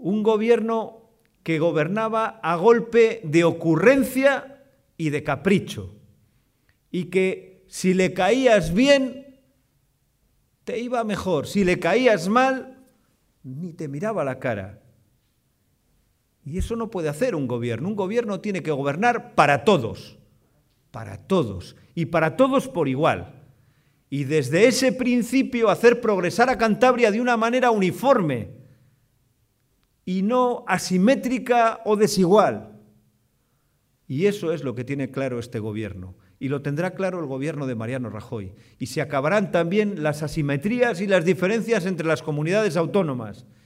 un gobierno que gobernaba a golpe de ocurrencia y de capricho, y que si le caías bien, te iba mejor, si le caías mal, ni te miraba la cara. Y eso no puede hacer un gobierno tiene que gobernar para todos, y para todos por igual. Y desde ese principio hacer progresar a Cantabria de una manera uniforme y no asimétrica o desigual. Y eso es lo que tiene claro este gobierno. Y lo tendrá claro el gobierno de Mariano Rajoy. Y se acabarán también las asimetrías y las diferencias entre las comunidades autónomas.